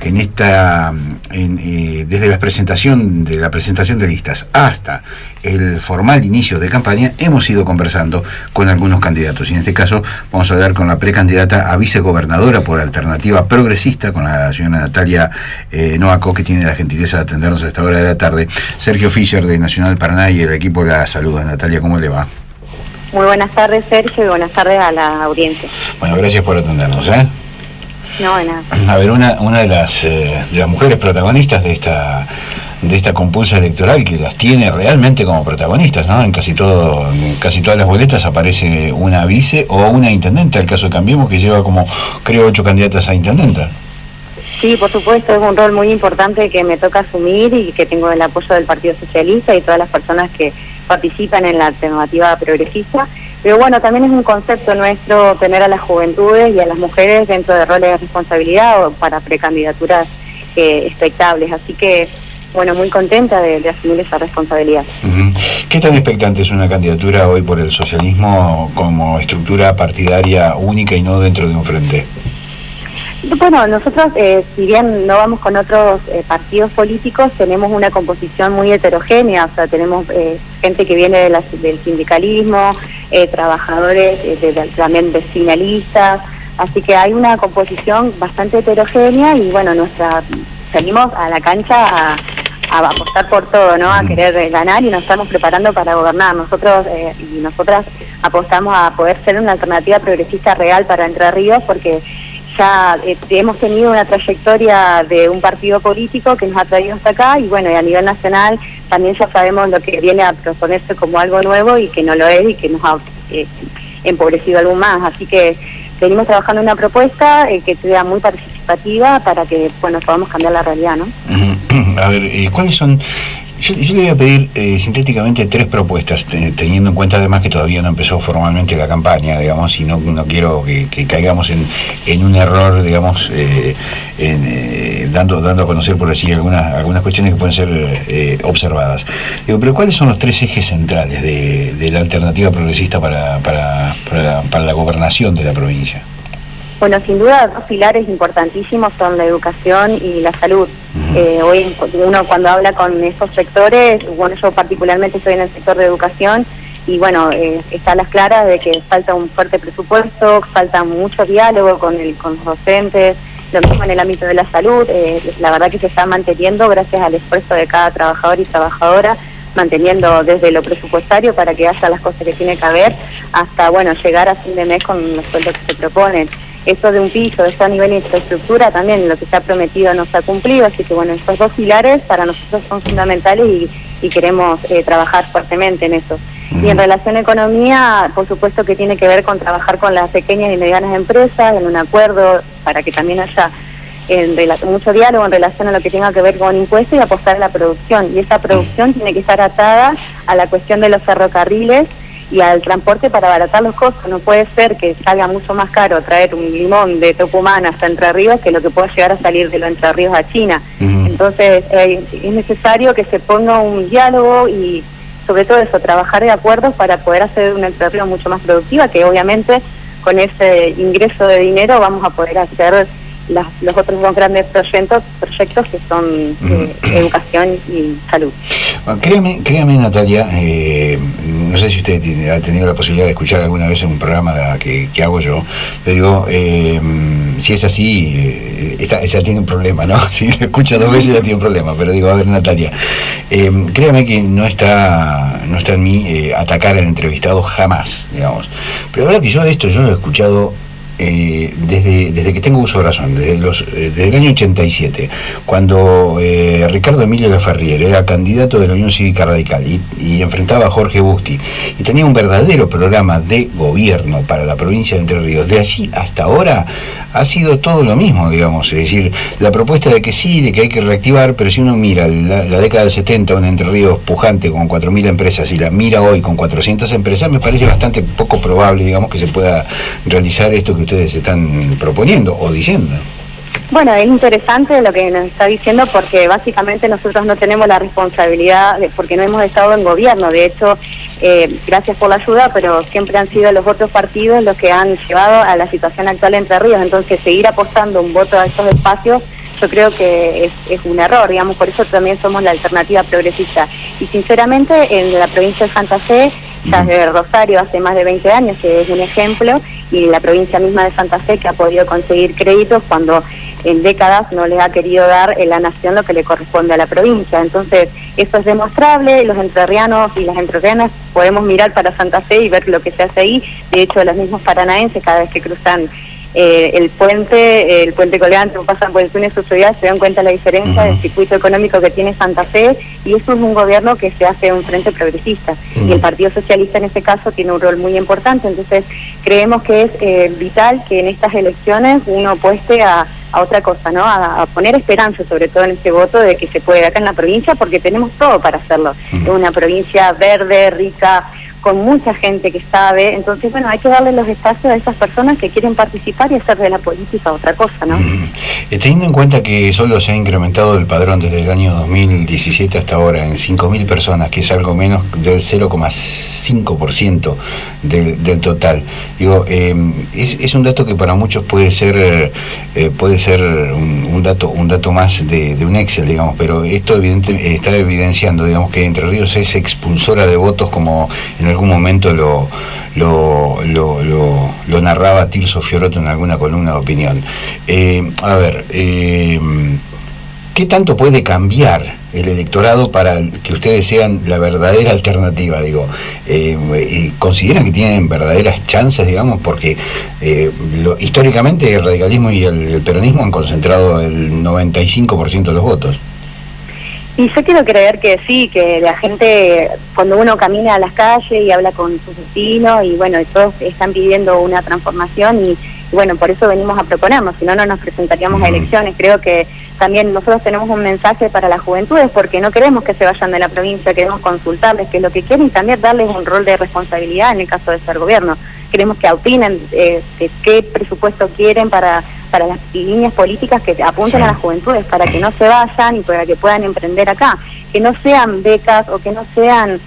desde la presentación de listas hasta el formal inicio de campaña, hemos ido conversando con algunos candidatos, y en este caso vamos a hablar con la precandidata a vicegobernadora por Alternativa Progresista, con la señora Natalia Noaco, que tiene la gentileza de atendernos a esta hora de la tarde. Sergio Fischer, de Nacional Paraná, y el equipo la saluda. Natalia, ¿cómo le va? Muy buenas tardes, Sergio, y buenas tardes a la audiencia. Bueno, gracias por atendernos, No, de nada. A ver, una de las mujeres protagonistas de esta compulsa electoral, que las tiene realmente como protagonistas, ¿no? En casi todas las boletas aparece una vice o una intendenta. El caso de Cambiemos, que lleva como, creo, 8 candidatas a intendenta. Sí, por supuesto, es un rol muy importante que me toca asumir y que tengo el apoyo del Partido Socialista y todas las personas que participan en la Alternativa Progresista. Pero bueno, también es un concepto nuestro tener a las juventudes y a las mujeres dentro de roles de responsabilidad o para precandidaturas expectables. Así que, bueno, muy contenta de asumir esa responsabilidad. ¿Qué tan expectante es una candidatura hoy por el socialismo como estructura partidaria única y no dentro de un frente? Bueno, nosotros, si bien no vamos con otros partidos políticos, tenemos una composición muy heterogénea, o sea, tenemos gente que viene del sindicalismo, trabajadores también vecinalistas, así que hay una composición bastante heterogénea y bueno, salimos a la cancha a apostar por todo, ¿no? A querer ganar, y nos estamos preparando para gobernar. Nosotros y nosotras apostamos a poder ser una alternativa progresista real para Entre Ríos, porque ya hemos tenido una trayectoria de un partido político que nos ha traído hasta acá, y bueno, y a nivel nacional también ya sabemos lo que viene a proponerse como algo nuevo y que no lo es, y que nos ha empobrecido algo más. Así que venimos trabajando en una propuesta que sea muy participativa para que, bueno, podamos cambiar la realidad, ¿no? A ver, ¿cuáles son? Yo le voy a pedir sintéticamente 3 propuestas, teniendo en cuenta además que todavía no empezó formalmente la campaña, digamos, y no quiero que caigamos en un error, digamos, dando a conocer por así algunas cuestiones que pueden ser observadas. Digo, pero ¿cuáles son los 3 ejes centrales de la Alternativa Progresista para la gobernación de la provincia? Bueno, sin duda, 2 pilares importantísimos son la educación y la salud. Hoy uno cuando habla con estos sectores, bueno, yo particularmente estoy en el sector de educación, y bueno, está a las claras de que falta un fuerte presupuesto, falta mucho diálogo con los docentes, lo mismo en el ámbito de la salud. La verdad que se está manteniendo gracias al esfuerzo de cada trabajador y trabajadora, manteniendo desde lo presupuestario para que haya las cosas que tiene que haber, hasta, bueno, llegar a fin de mes con los sueldos que se proponen. Esto de un piso, esto a nivel de infraestructura, también lo que se ha prometido no se ha cumplido, así que bueno, estos 2 pilares para nosotros son fundamentales y queremos trabajar fuertemente en eso. Y en relación a economía, por supuesto que tiene que ver con trabajar con las pequeñas y medianas empresas, en un acuerdo para que también haya mucho diálogo en relación a lo que tenga que ver con impuestos, y apostar a la producción. Y esa producción tiene que estar atada a la cuestión de los ferrocarriles y al transporte para abaratar los costos. No puede ser que salga mucho más caro traer un limón de Tucumán hasta Entre Ríos que lo que pueda llegar a salir de los Entre Ríos a China. Entonces es necesario que se ponga un diálogo y sobre todo eso, trabajar de acuerdos para poder hacer una Entre Ríos mucho más productiva, que obviamente con ese ingreso de dinero vamos a poder hacer los otros 2 grandes proyectos que son educación y salud. Bueno, créame Natalia, no sé si usted ha tenido la posibilidad de escuchar alguna vez en un programa que hago yo, le digo, si es así, ya tiene un problema, ¿no? Si lo escucha 2 veces ya tiene un problema, pero digo, a ver Natalia, créame que no está en mí atacar al entrevistado jamás, digamos, pero ahora que yo lo he escuchado desde que tengo uso de razón, desde el año 87, cuando Ricardo Emilio Laferriere era candidato de la Unión Cívica Radical y enfrentaba a Jorge Busti, y tenía un verdadero programa de gobierno para la provincia de Entre Ríos. De allí hasta ahora ha sido todo lo mismo, digamos, es decir, la propuesta de que sí, de que hay que reactivar, pero si uno mira la década del 70, un Entre Ríos pujante con 4.000 empresas, y la mira hoy con 400 empresas, me parece bastante poco probable, digamos, que se pueda realizar esto que ustedes están proponiendo o diciendo. Bueno, es interesante lo que nos está diciendo, porque básicamente nosotros no tenemos la responsabilidad, porque no hemos estado en gobierno. De hecho, gracias por la ayuda, pero siempre han sido los otros partidos los que han llevado a la situación actual de Entre Ríos. Entonces, seguir apostando un voto a estos espacios yo creo que es un error, digamos, por eso también somos la alternativa progresista. Y sinceramente en la provincia de Santa Fe, ya de Rosario hace más de 20 años, que es un ejemplo, y la provincia misma de Santa Fe que ha podido conseguir créditos cuando en décadas no les ha querido dar en la nación lo que le corresponde a la provincia. Entonces, eso es demostrable, los entrerrianos y las entrerrianas podemos mirar para Santa Fe y ver lo que se hace ahí. De hecho, los mismos paranaenses, cada vez que cruzan el puente colgante o pasan por el túnel Ushuaia, se dan cuenta de la diferencia del circuito económico que tiene Santa Fe, y eso es un gobierno que se hace un frente progresista, y el Partido Socialista en este caso tiene un rol muy importante. Entonces creemos que es vital que en estas elecciones uno apueste a otra cosa, ¿no? A poner esperanza sobre todo en este voto de que se puede acá en la provincia, porque tenemos todo para hacerlo. Es una provincia verde, rica, con mucha gente que sabe. Entonces, bueno, hay que darle los espacios a esas personas que quieren participar y hacer de la política otra cosa, ¿no? Teniendo en cuenta que solo se ha incrementado el padrón desde el año 2017 hasta ahora en 5.000 personas, que es algo menos del 0,5% del total, digo, es un dato que para muchos puede ser un dato más de un Excel, digamos, pero esto está evidenciando, digamos, que Entre Ríos es expulsora de votos, como en algún momento lo narraba Tirso Fioroto en alguna columna de opinión. A ver, ¿qué tanto puede cambiar el electorado para que ustedes sean la verdadera alternativa? Digo, ¿consideran que tienen verdaderas chances, digamos? Porque históricamente el radicalismo y el peronismo han concentrado el 95% de los votos. Y yo quiero creer que sí, que la gente, cuando uno camina a las calles y habla con sus vecinos, y bueno, todos están pidiendo una transformación, y bueno, por eso venimos a proponernos, si no, no nos presentaríamos a elecciones. Creo que también nosotros tenemos un mensaje para las juventudes, porque no queremos que se vayan de la provincia, queremos consultarles qué es lo que quieren y también darles un rol de responsabilidad en el caso de ser gobierno. Queremos que opinen de qué presupuesto quieren para las líneas políticas que apunten a las juventudes, para que no se vayan y para que puedan emprender acá, que no sean becas o que no sean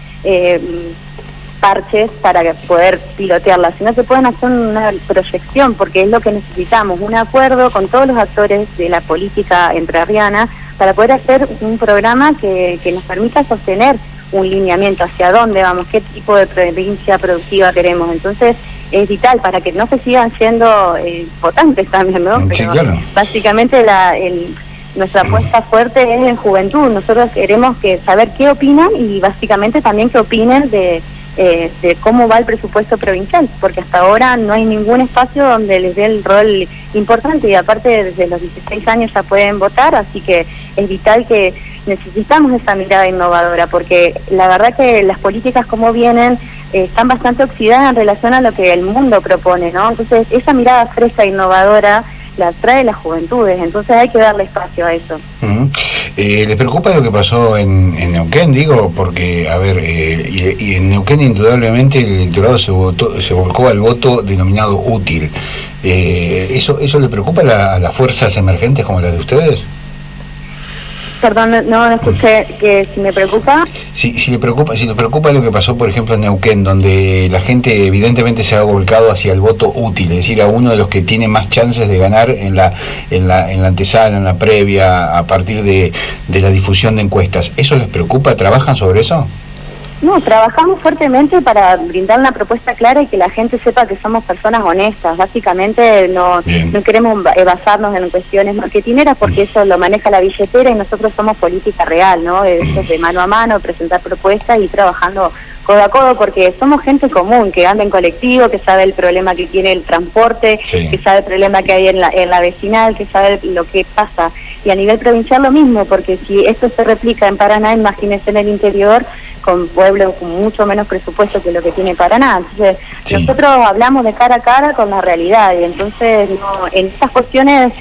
parches para poder pilotearlas, sino que puedan hacer una proyección, porque es lo que necesitamos, un acuerdo con todos los actores de la política entrerriana para poder hacer un programa que nos permita sostener un lineamiento hacia dónde vamos, qué tipo de provincia productiva queremos. Entonces es vital para que no se sigan siendo votantes también, ¿no? Sí, pero claro. Básicamente nuestra apuesta fuerte es en juventud. Nosotros queremos saber qué opinan, y básicamente también qué opinen de cómo va el presupuesto provincial, porque hasta ahora no hay ningún espacio donde les dé el rol importante, y aparte desde los 16 años ya pueden votar, así que es vital que necesitamos esa mirada innovadora, porque la verdad que las políticas como vienen están bastante oxidadas en relación a lo que el mundo propone, ¿no? Entonces esa mirada fresca e innovadora la trae las juventudes, entonces hay que darle espacio a eso. ¿Les preocupa lo que pasó en Neuquén? Digo, porque, a ver, y en Neuquén indudablemente el electorado se volcó al voto denominado útil. ¿Eso le preocupa a las fuerzas emergentes como las de ustedes? Perdón, no escuché que si me preocupa. Si le preocupa lo que pasó, por ejemplo, en Neuquén, donde la gente evidentemente se ha volcado hacia el voto útil, es decir, a uno de los que tiene más chances de ganar en la antesala, en la previa, a partir de la difusión de encuestas. ¿Eso les preocupa? ¿Trabajan sobre eso? No, trabajamos fuertemente para brindar una propuesta clara y que la gente sepa que somos personas honestas. Básicamente no queremos basarnos en cuestiones marketineras, porque eso lo maneja la billetera y nosotros somos política real, ¿no? De mano a mano, presentar propuestas y trabajando codo a codo, porque somos gente común, que anda en colectivo, que sabe el problema que tiene el transporte, que sabe el problema que hay en la vecinal, que sabe lo que pasa. Y a nivel provincial lo mismo, porque si esto se replica en Paraná, imagínense en el interior, con pueblos con mucho menos presupuesto que lo que tiene Paraná. Entonces, nosotros hablamos de cara a cara con la realidad, y entonces en estas cuestiones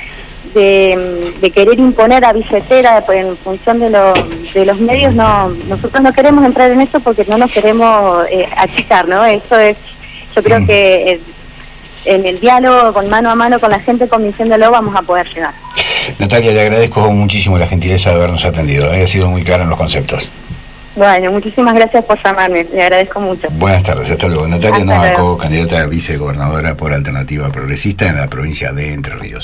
de querer imponer a billetera en función de los medios, nosotros no queremos entrar en eso, porque no nos queremos achicar, ¿no? Eso es, yo creo que en el diálogo con mano a mano con la gente, convenciéndolo, vamos a poder llegar. Natalia, le agradezco muchísimo la gentileza de habernos atendido, ha sido muy clara en los conceptos. Bueno, muchísimas gracias por llamarme, le agradezco mucho. Buenas tardes, hasta luego. Natalia Novaco, candidata a vicegobernadora por Alternativa Progresista en la provincia de Entre Ríos.